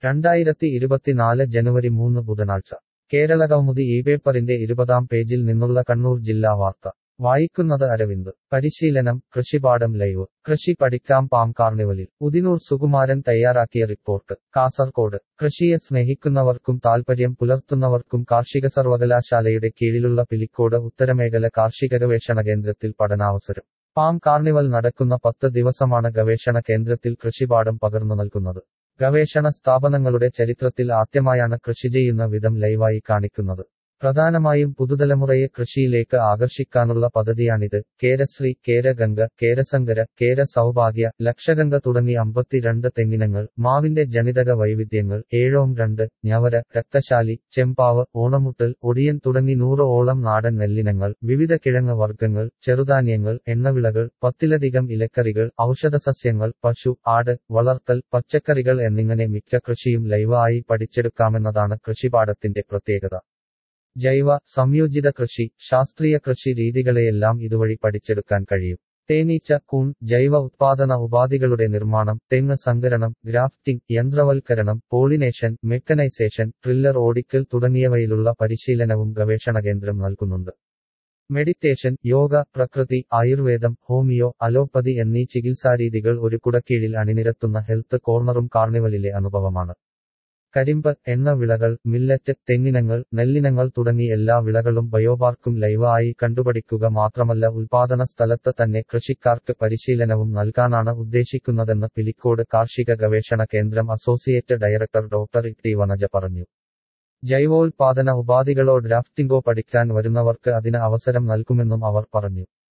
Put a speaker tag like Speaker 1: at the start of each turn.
Speaker 1: 2024 ജനുവരി 3 ബുധനാഴ്ച കേരളകൗമുദി ഈ പേപ്പറിന്റെ 20-ാം പേജിൽ നിന്നുള്ള കണ്ണൂർ ജില്ലാ വാർത്ത വായിക്കുന്നത് അരവിന്ദ്. പരിശീലനം, കൃഷിപാഠം ലൈവ്. കൃഷി പഠിക്കാം പാം കാർണിവലിൽ. ഉദിനൂർ സുകുമാരൻ തയ്യാറാക്കിയ റിപ്പോർട്ട്. കാസർകോട്. കൃഷിയെ സ്നേഹിക്കുന്നവർക്കും താൽപര്യം പുലർത്തുന്നവർക്കും കാർഷിക സർവകലാശാലയുടെ കീഴിലുള്ള പിലിക്കോട് ഉത്തരമേഖല കാർഷിക ഗവേഷണ കേന്ദ്രത്തിൽ പഠനാവസരം. പാം കാർണിവൽ നടക്കുന്ന 10 ദിവസമാണ് ഗവേഷണ കേന്ദ്രത്തിൽ കൃഷിപാഠം പകർന്നു നൽകുന്നത്. ഗവേഷണ സ്ഥാപനങ്ങളുടെ ചരിത്രത്തിൽ ആദ്യമായാണ് കൃഷി ചെയ്യുന്ന വിധം ലൈവായി കാണിക്കുന്നത്. പ്രധാനമായും പുതുതലമുറയെ കൃഷിയിലേക്ക് ആകർഷിക്കാനുള്ള പദ്ധതിയാണിത്. കേരശ്രീ, കേരഗംഗ, കേരസങ്കര, കേര സൗഭാഗ്യ, ലക്ഷഗംഗ തുടങ്ങി 52 തെങ്ങിനങ്ങൾ, മാവിന്റെ ജനിതക വൈവിധ്യങ്ങൾ, ഏഴോം 2, ഞവര, രക്തശാലി, ചെമ്പാവ്, ഓണമുട്ടൽ, ഒടിയൻ തുടങ്ങി 100-ഓളം നാടൻ നെല്ലിനങ്ങൾ, വിവിധ കിഴങ്ങ് വർഗ്ഗങ്ങൾ, ചെറുധാന്യങ്ങൾ, എണ്ണവിളകൾ, 10-ലധികം ഇലക്കറികൾ, ഔഷധസസ്യങ്ങൾ, പശു, ആട് വളർത്തൽ, പച്ചക്കറികൾ എന്നിങ്ങനെ മിക്ക കൃഷിയും ലൈവ് ആയി പഠിച്ചെടുക്കാമെന്നതാണ് കൃഷിപാഠത്തിന്റെ പ്രത്യേകത. ജൈവ, സംയോജിത കൃഷി, ശാസ്ത്രീയ കൃഷി രീതികളെയെല്ലാം ഇതുവഴി പഠിച്ചെടുക്കാൻ കഴിയും. തേനീച്ച, കൂൺ, ജൈവ ഉത്പാദന ഉപാധികളുടെ നിർമ്മാണം, തെങ്ങ് സങ്കരണം, ഗ്രാഫ്റ്റിംഗ്, യന്ത്രവൽക്കരണം, പോളിനേഷൻ, മെക്കനൈസേഷൻ, ട്രില്ലർ ഓടിക്കൽ തുടങ്ങിയവയിലുള്ള പരിശീലനവും ഗവേഷണ കേന്ദ്രം നൽകുന്നുണ്ട്. മെഡിറ്റേഷൻ, യോഗ, പ്രകൃതി, ആയുർവേദം, ഹോമിയോ, അലോപ്പതി എന്നീ ചികിത്സാരീതികൾ ഒരു കുടക്കീഴിൽ അണിനിരത്തുന്ന ഹെൽത്ത് കോർണറും കാർണിവലിലെ അനുഭവമാണ്. കരിമ്പ്, എണ്ണവിളകൾ, മില്ലറ്റ്, തെങ്ങിനങ്ങൾ, നെല്ലിനങ്ങൾ തുടങ്ങി എല്ലാ വിളകളും ബയോപാർക്കും ലൈവ് ആയി കണ്ടുപഠിക്കുക മാത്രമല്ല ഉൽപാദന സ്ഥലത്ത് തന്നെ കൃഷിക്കാർക്ക് പരിശീലനവും നൽകാനാണ് ഉദ്ദേശിക്കുന്നതെന്ന് പിലിക്കോട് കാർഷിക ഗവേഷണ കേന്ദ്രം associate director doctor T Vanaja പറഞ്ഞു. ജൈവോൽപാദന ഉപാധികളോ ഡ്രാഫ്റ്റിംഗോ പഠിക്കാൻ വരുന്നവർക്ക് അതിന് അവസരം നൽകുമെന്നും അവർ പറഞ്ഞു.